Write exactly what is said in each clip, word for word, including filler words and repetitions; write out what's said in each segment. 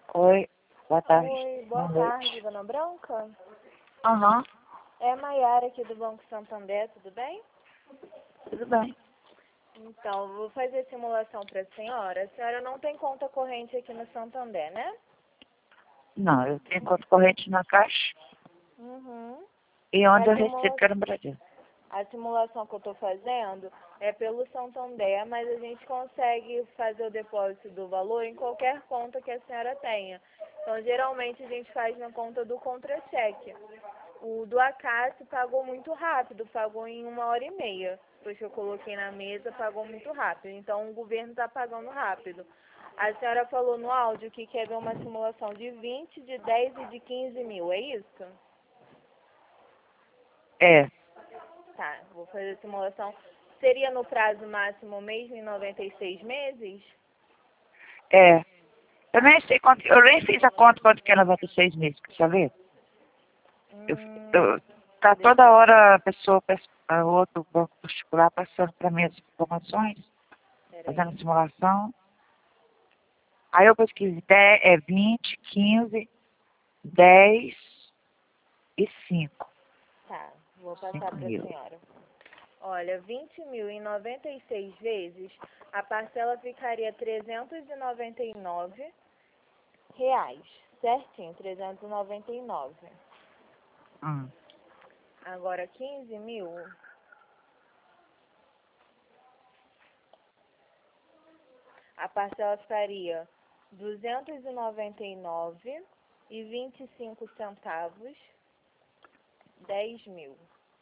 Oi, boa tarde. Oi, boa Boa tarde, noite. Dona Branca. Aham, É a Maiara aqui do Banco Santander, tudo bem? tudo bem. Então, vou fazer simulação para a senhora. A senhora não tem conta corrente aqui no Santander, né? Não, eu tenho conta corrente na Caixa Uhum. e onde A, eu recebo simula... que era no Brasil. a simulação que eu estou fazendo é pelo Santander, mas a gente consegue fazer o depósito do valor em qualquer conta que a senhora tenha. Então, geralmente, a gente faz na conta do contra-cheque. O do Acácio pagou muito rápido, pagou em uma hora e meia. Depois que eu coloquei na mesa, pagou muito rápido. Então, o governo está pagando rápido. A senhora falou no áudio que quer ver uma simulação de vinte, de dez e de quinze mil, é isso? É, Tá, vou fazer a simulação. Seria no prazo máximo mesmo, em noventa e seis meses? é. Eu nem sei quanto, eu nem fiz a conta quanto que é noventa e seis meses, quer saber? Eu, Hum, eu, tá deixa toda eu... hora a pessoa, a outro banco particular passando para mim as informações, fazendo Peraí. simulação. Aí eu pesquisei, dez, é vinte, quinze, dez e cinco. Tá, vou passar cinco para a mil. senhora. Olha, vinte mil em noventa e seis vezes, a parcela ficaria trezentos e noventa e nove reais. Certinho, trezentos e noventa e nove. Hum. Agora, quinze mil, a parcela ficaria duzentos e noventa e nove e vinte e cinco centavos, dez mil.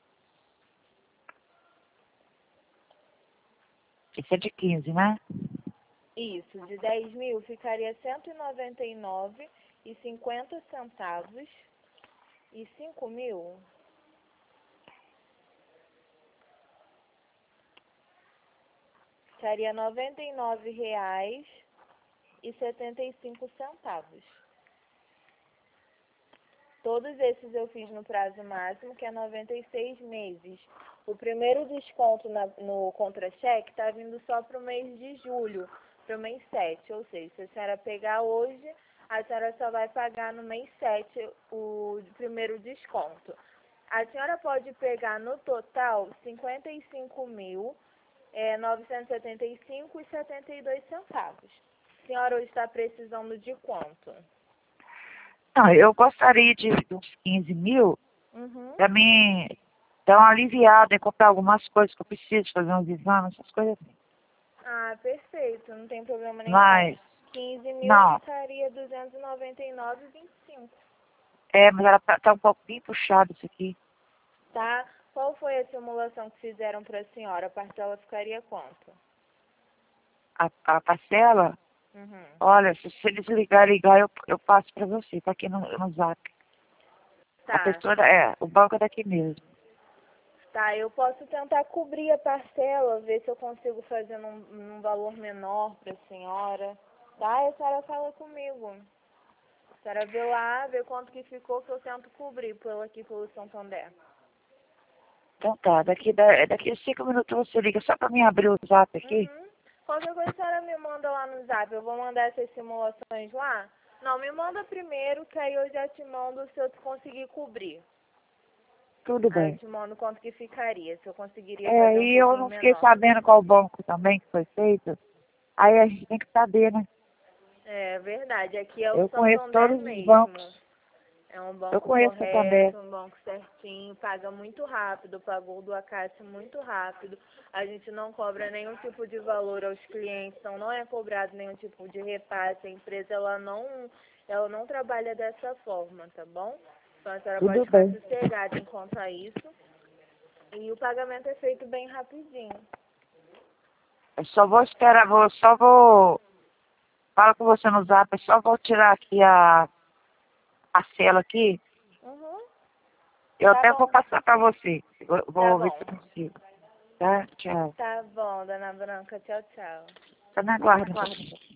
Esse é de quinze, né? Isso, de dez mil ficaria cento e noventa e nove e cinquenta centavos, e cinco mil ficaria noventa e nove reais e setenta e cinco centavos. Todos esses eu fiz no prazo máximo, que é noventa e seis meses. O primeiro desconto na, no contra-cheque está vindo só para o mês de julho, para o mês sete. Ou seja, se a senhora pegar hoje, a senhora só vai pagar no mês sete o primeiro desconto. A senhora pode pegar no total cinquenta e cinco mil, é, novecentos e setenta e cinco e setenta e dois centavos. A senhora hoje está precisando de quanto? Não, eu gostaria de de uns quinze mil Uhum. para mim dar uma aliviada e comprar algumas coisas que eu preciso, fazer uns exames, essas coisas assim. Ah, perfeito, não tem problema nenhum. Mas, quinze mil não, ficaria duzentos e noventa e nove e vinte e cinco, é, mas ela tá, tá um pouco bem puxado isso aqui. tá? Qual foi a simulação que fizeram para a senhora? A parcela ficaria quanto? A, a parcela, Uhum. olha, se você desligar e ligar, eu, eu passo para você, tá aqui no, no zap. A Tá, pessoa, é, o banco é daqui mesmo. tá, eu posso tentar cobrir a parcela, ver se eu consigo fazer num, num valor menor para a senhora, tá? E a senhora fala comigo. A senhora vê lá, vê quanto que ficou, que eu tento cobrir pelo aqui pelo Santander. Então tá, daqui, da, daqui a cinco minutos você liga só para mim abrir o zap aqui. Uhum. Qualquer coisa a senhora me manda lá no zap. Eu vou mandar essas simulações lá. Não, me manda primeiro, que aí eu já te mando se eu conseguir cobrir. Tudo Aí eu bem. te mando quanto que ficaria, se eu conseguiria É, fazer um e eu pouquinho não fiquei menor. sabendo qual banco também que foi feito. Aí a gente tem que saber, né? É verdade, aqui é o Eu conheço Santander todos os mesmo. bancos. É um Eu banco conheço também. correto, um banco certinho, paga muito rápido, pagou o do Acácio muito rápido. A gente não cobra nenhum tipo de valor aos clientes, então não é cobrado nenhum tipo de repasse. A empresa ela não, ela não trabalha dessa forma, tá bom? Então a senhora pode Tudo ficar bem. sossegada enquanto a isso. E o pagamento é feito bem rapidinho. Eu só vou esperar, vou, só vou. Fala com você no zap, eu só vou tirar aqui a, a cela aqui. Uhum, Eu tá até vou bom, passar para você. Vou, tá vou ver se bom. eu consigo. Tá? Tchau. Tá bom, dona Branca, tchau, tchau. Só me aguarda um pouquinho.